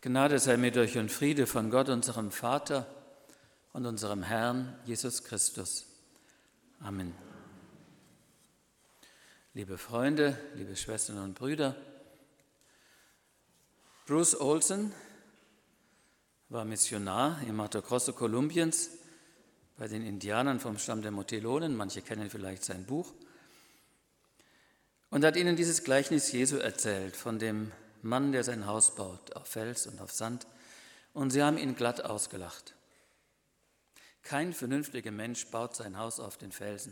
Gnade sei mit euch und Friede von Gott, unserem Vater und unserem Herrn Jesus Christus. Amen. Liebe Freunde, liebe Schwestern und Brüder, Bruce Olson war Missionar im Mato Grosso Kolumbiens bei den Indianern vom Stamm der Motelonen. Manche kennen vielleicht sein Buch. Und hat ihnen dieses Gleichnis Jesu erzählt von dem Mann, der sein Haus baut, auf Fels und auf Sand. Und sie haben ihn glatt ausgelacht. Kein vernünftiger Mensch baut sein Haus auf den Felsen.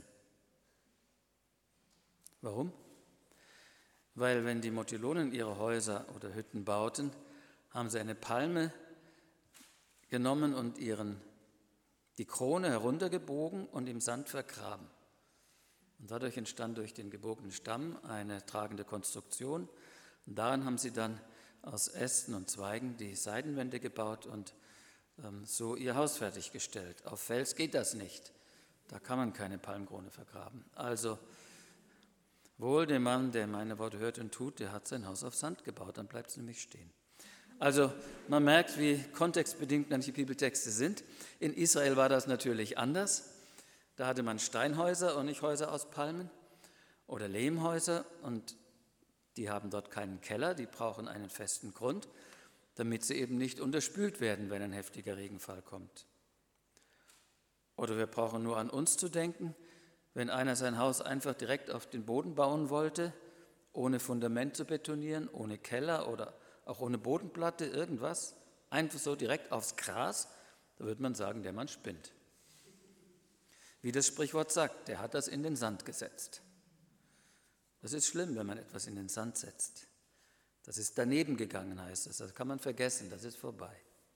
Warum? Weil wenn die Motelonen ihre Häuser oder Hütten bauten, haben sie eine Palme genommen und die Krone heruntergebogen und im Sand vergraben. Und dadurch entstand durch den gebogenen Stamm eine tragende Konstruktion. Und daran haben sie dann aus Ästen und Zweigen die Seitenwände gebaut und so ihr Haus fertiggestellt. Auf Fels geht das nicht. Da kann man keine Palmkrone vergraben. Also wohl dem Mann, der meine Worte hört und tut, der hat sein Haus auf Sand gebaut, dann bleibt es nämlich stehen. Also man merkt, wie kontextbedingt manche Bibeltexte sind. In Israel war das natürlich anders. Da hatte man Steinhäuser und nicht Häuser aus Palmen oder Lehmhäuser und die haben dort keinen Keller, die brauchen einen festen Grund, damit sie eben nicht unterspült werden, wenn ein heftiger Regenfall kommt. Oder wir brauchen nur an uns zu denken, wenn einer sein Haus einfach direkt auf den Boden bauen wollte, ohne Fundament zu betonieren, ohne Keller oder auch ohne Bodenplatte, irgendwas, einfach so direkt aufs Gras, da würde man sagen, der Mann spinnt. Wie das Sprichwort sagt, der hat das in den Sand gesetzt. Das ist schlimm, wenn man etwas in den Sand setzt. Das ist daneben gegangen, heißt es. Das kann man vergessen, das ist vorbei.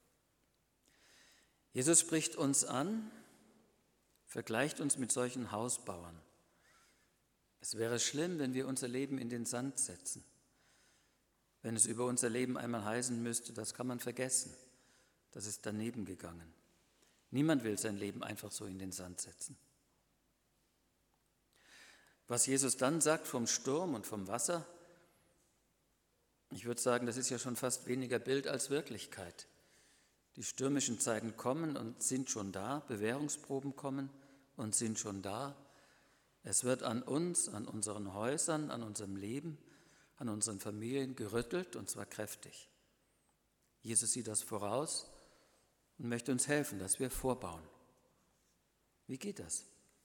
Jesus spricht uns an, vergleicht uns mit solchen Hausbauern. Es wäre schlimm, wenn wir unser Leben in den Sand setzen. Wenn es über unser Leben einmal heißen müsste, das kann man vergessen. Das ist daneben gegangen. Niemand will sein Leben einfach so in den Sand setzen. Was Jesus dann sagt vom Sturm und vom Wasser, ich würde sagen, das ist ja schon fast weniger Bild als Wirklichkeit. Die stürmischen Zeiten kommen und sind schon da, Bewährungsproben kommen und sind schon da. Es wird an uns, an unseren Häusern, an unserem Leben, an unseren Familien gerüttelt und zwar kräftig. Jesus sieht das voraus und möchte uns helfen, dass wir vorbauen. Wie geht das?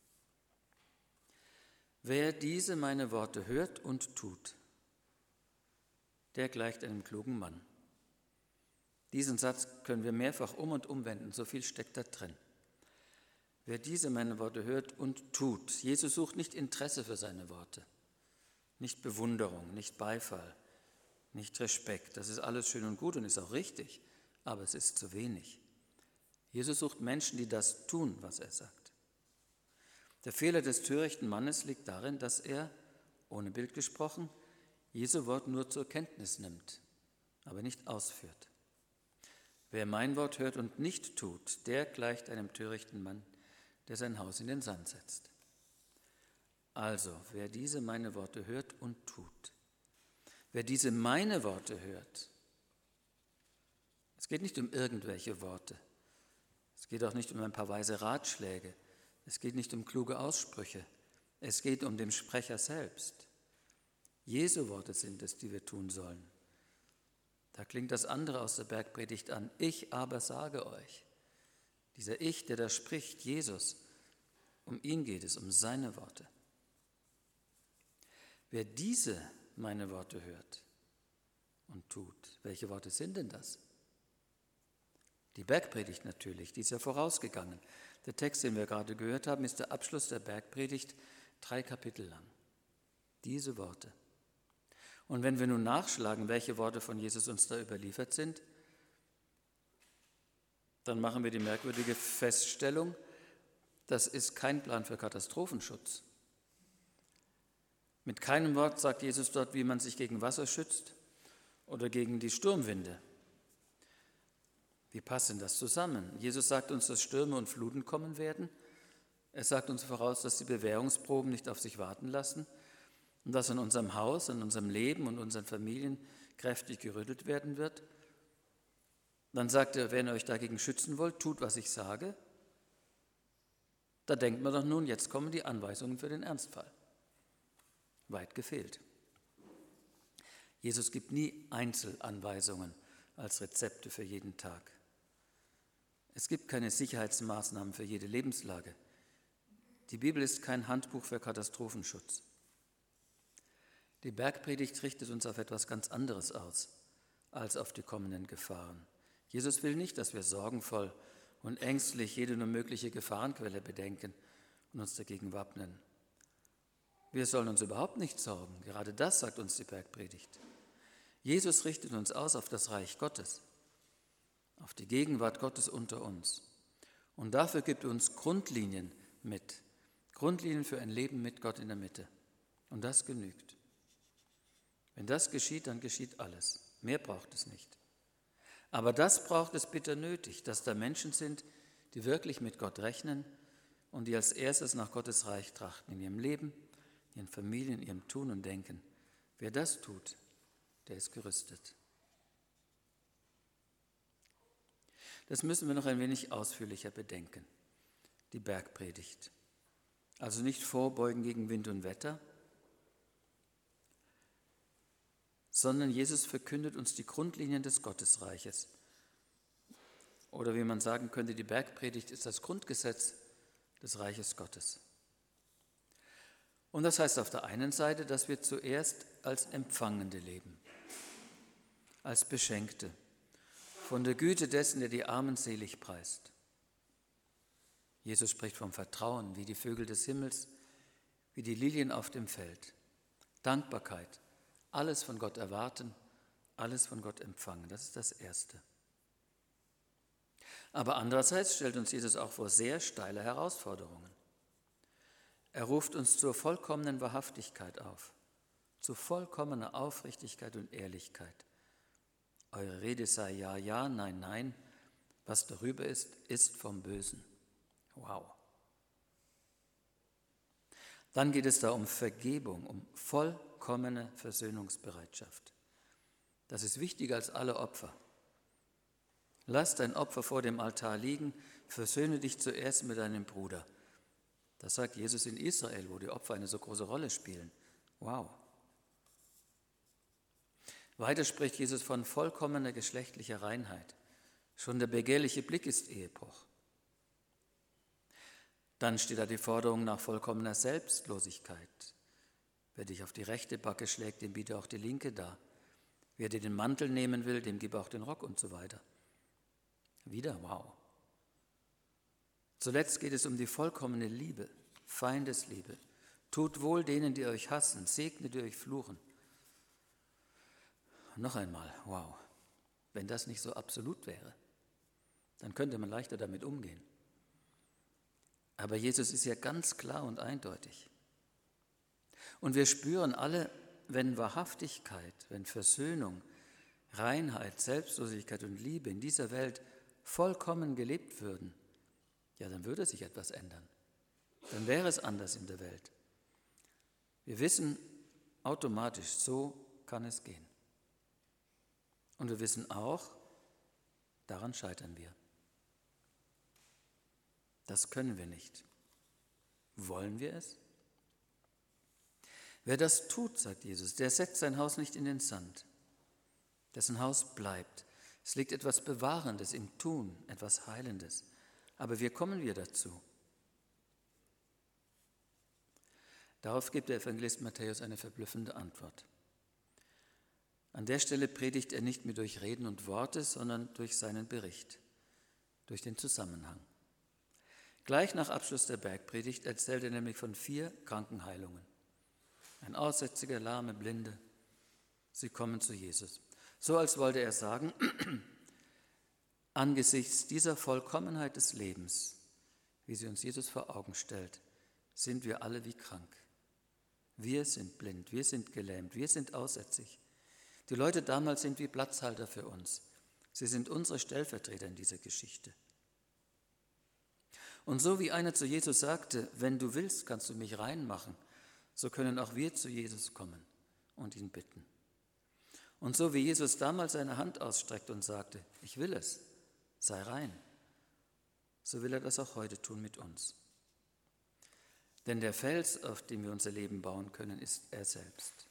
Wer diese meine Worte hört und tut, der gleicht einem klugen Mann. Diesen Satz können wir mehrfach um- und umwenden, so viel steckt da drin. Wer diese meine Worte hört und tut, Jesus sucht nicht Interesse für seine Worte, nicht Bewunderung, nicht Beifall, nicht Respekt. Das ist alles schön und gut und ist auch richtig, aber es ist zu wenig. Jesus sucht Menschen, die das tun, was er sagt. Der Fehler des törichten Mannes liegt darin, dass er, ohne Bild gesprochen, Jesu Wort nur zur Kenntnis nimmt, aber nicht ausführt. Wer mein Wort hört und nicht tut, der gleicht einem törichten Mann, der sein Haus in den Sand setzt. Also, wer diese meine Worte hört und tut, wer diese meine Worte hört, es geht nicht um irgendwelche Worte, es geht auch nicht um ein paar weise Ratschläge, es geht nicht um kluge Aussprüche, es geht um den Sprecher selbst. Jesu Worte sind es, die wir tun sollen. Da klingt das andere aus der Bergpredigt an. Ich aber sage euch. Dieser Ich, der da spricht, Jesus, um ihn geht es, um seine Worte. Wer diese meine Worte hört und tut, welche Worte sind denn das? Die Bergpredigt natürlich, die ist ja vorausgegangen. Der Text, den wir gerade gehört haben, ist der Abschluss der Bergpredigt, 3 Kapitel lang. Diese Worte. Und wenn wir nun nachschlagen, welche Worte von Jesus uns da überliefert sind, dann machen wir die merkwürdige Feststellung, das ist kein Plan für Katastrophenschutz. Mit keinem Wort sagt Jesus dort, wie man sich gegen Wasser schützt oder gegen die Sturmwinde. Wie passt denn das zusammen? Jesus sagt uns, dass Stürme und Fluten kommen werden. Er sagt uns voraus, dass die Bewährungsproben nicht auf sich warten lassen und dass in unserem Haus, in unserem Leben und unseren Familien kräftig gerüttelt werden wird. Dann sagt er, wenn ihr euch dagegen schützen wollt, tut, was ich sage. Da denkt man doch nun, jetzt kommen die Anweisungen für den Ernstfall. Weit gefehlt. Jesus gibt nie Einzelanweisungen als Rezepte für jeden Tag. Es gibt keine Sicherheitsmaßnahmen für jede Lebenslage. Die Bibel ist kein Handbuch für Katastrophenschutz. Die Bergpredigt richtet uns auf etwas ganz anderes aus, als auf die kommenden Gefahren. Jesus will nicht, dass wir sorgenvoll und ängstlich jede nur mögliche Gefahrenquelle bedenken und uns dagegen wappnen. Wir sollen uns überhaupt nicht sorgen. Gerade das sagt uns die Bergpredigt. Jesus richtet uns aus auf das Reich Gottes, auf die Gegenwart Gottes unter uns. Und dafür gibt er uns Grundlinien mit. Grundlinien für ein Leben mit Gott in der Mitte. Und das genügt. Wenn das geschieht, dann geschieht alles. Mehr braucht es nicht. Aber das braucht es bitter nötig, dass da Menschen sind, die wirklich mit Gott rechnen und die als erstes nach Gottes Reich trachten, in ihrem Leben, in ihren Familien, in ihrem Tun und Denken. Wer das tut, der ist gerüstet. Das müssen wir noch ein wenig ausführlicher bedenken, die Bergpredigt. Also nicht vorbeugen gegen Wind und Wetter, sondern Jesus verkündet uns die Grundlinien des Gottesreiches. Oder wie man sagen könnte, die Bergpredigt ist das Grundgesetz des Reiches Gottes. Und das heißt auf der einen Seite, dass wir zuerst als Empfangende leben, als Beschenkte, von der Güte dessen, der die Armen selig preist. Jesus spricht vom Vertrauen, wie die Vögel des Himmels, wie die Lilien auf dem Feld. Dankbarkeit, alles von Gott erwarten, alles von Gott empfangen. Das ist das Erste. Aber andererseits stellt uns Jesus auch vor sehr steile Herausforderungen. Er ruft uns zur vollkommenen Wahrhaftigkeit auf, zu vollkommener Aufrichtigkeit und Ehrlichkeit. Eure Rede sei ja, ja, nein, nein. Was darüber ist, ist vom Bösen. Wow. Dann geht es da um Vergebung, um vollkommene Versöhnungsbereitschaft. Das ist wichtiger als alle Opfer. Lass dein Opfer vor dem Altar liegen, versöhne dich zuerst mit deinem Bruder. Das sagt Jesus in Israel, wo die Opfer eine so große Rolle spielen. Wow. Weiter spricht Jesus von vollkommener geschlechtlicher Reinheit. Schon der begehrliche Blick ist Ehebruch. Dann steht da die Forderung nach vollkommener Selbstlosigkeit. Wer dich auf die rechte Backe schlägt, dem biete auch die linke dar. Wer dir den Mantel nehmen will, dem gib auch den Rock und so weiter. Wieder wow. Zuletzt geht es um die vollkommene Liebe, Feindesliebe. Tut wohl denen, die euch hassen, segnet, die euch fluchen. Noch einmal, wow. Wenn das nicht so absolut wäre, dann könnte man leichter damit umgehen. Aber Jesus ist ja ganz klar und eindeutig. Und wir spüren alle, wenn Wahrhaftigkeit, wenn Versöhnung, Reinheit, Selbstlosigkeit und Liebe in dieser Welt vollkommen gelebt würden, ja, dann würde sich etwas ändern. Dann wäre es anders in der Welt. Wir wissen automatisch, so kann es gehen. Und wir wissen auch, daran scheitern wir. Das können wir nicht. Wollen wir es? Wer das tut, sagt Jesus, der setzt sein Haus nicht in den Sand. Dessen Haus bleibt. Es liegt etwas Bewahrendes im Tun, etwas Heilendes. Aber wie kommen wir dazu? Darauf gibt der Evangelist Matthäus eine verblüffende Antwort. An der Stelle predigt er nicht mehr durch Reden und Worte, sondern durch seinen Bericht, durch den Zusammenhang. Gleich nach Abschluss der Bergpredigt erzählt er nämlich von 4 Krankenheilungen. Ein Aussätziger, Lahme, Blinde, sie kommen zu Jesus. So als wollte er sagen, angesichts dieser Vollkommenheit des Lebens, wie sie uns Jesus vor Augen stellt, sind wir alle wie krank. Wir sind blind, wir sind gelähmt, wir sind aussätzig. Die Leute damals sind wie Platzhalter für uns. Sie sind unsere Stellvertreter in dieser Geschichte. Und so wie einer zu Jesus sagte, wenn du willst, kannst du mich reinmachen, so können auch wir zu Jesus kommen und ihn bitten. Und so wie Jesus damals seine Hand ausstreckt und sagte, ich will es, sei rein, so will er das auch heute tun mit uns. Denn der Fels, auf dem wir unser Leben bauen können, ist er selbst.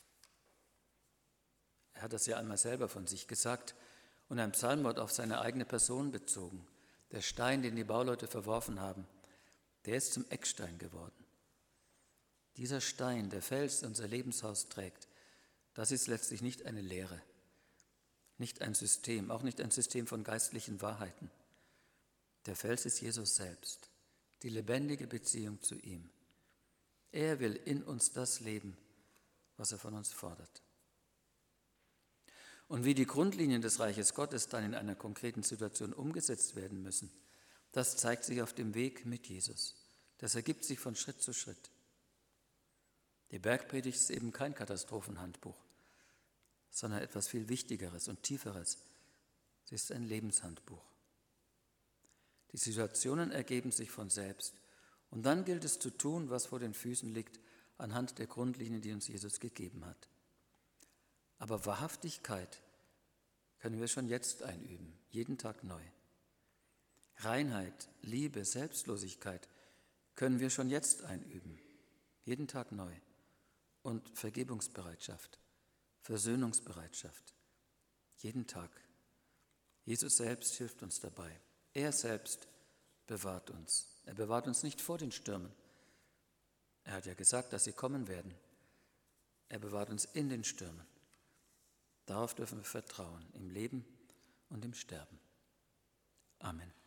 Er hat das ja einmal selber von sich gesagt und ein Psalmwort auf seine eigene Person bezogen. Der Stein, den die Bauleute verworfen haben, der ist zum Eckstein geworden. Dieser Stein, der Fels, der unser Lebenshaus trägt, das ist letztlich nicht eine Lehre, nicht ein System, auch nicht ein System von geistlichen Wahrheiten. Der Fels ist Jesus selbst, die lebendige Beziehung zu ihm. Er will in uns das leben, was er von uns fordert. Und wie die Grundlinien des Reiches Gottes dann in einer konkreten Situation umgesetzt werden müssen, das zeigt sich auf dem Weg mit Jesus. Das ergibt sich von Schritt zu Schritt. Die Bergpredigt ist eben kein Katastrophenhandbuch, sondern etwas viel Wichtigeres und Tieferes. Sie ist ein Lebenshandbuch. Die Situationen ergeben sich von selbst. Und dann gilt es zu tun, was vor den Füßen liegt, anhand der Grundlinien, die uns Jesus gegeben hat. Aber Wahrhaftigkeit können wir schon jetzt einüben, jeden Tag neu. Reinheit, Liebe, Selbstlosigkeit können wir schon jetzt einüben, jeden Tag neu. Und Vergebungsbereitschaft, Versöhnungsbereitschaft, jeden Tag. Jesus selbst hilft uns dabei. Er selbst bewahrt uns. Er bewahrt uns nicht vor den Stürmen. Er hat ja gesagt, dass sie kommen werden. Er bewahrt uns in den Stürmen. Darauf dürfen wir vertrauen, im Leben und im Sterben. Amen.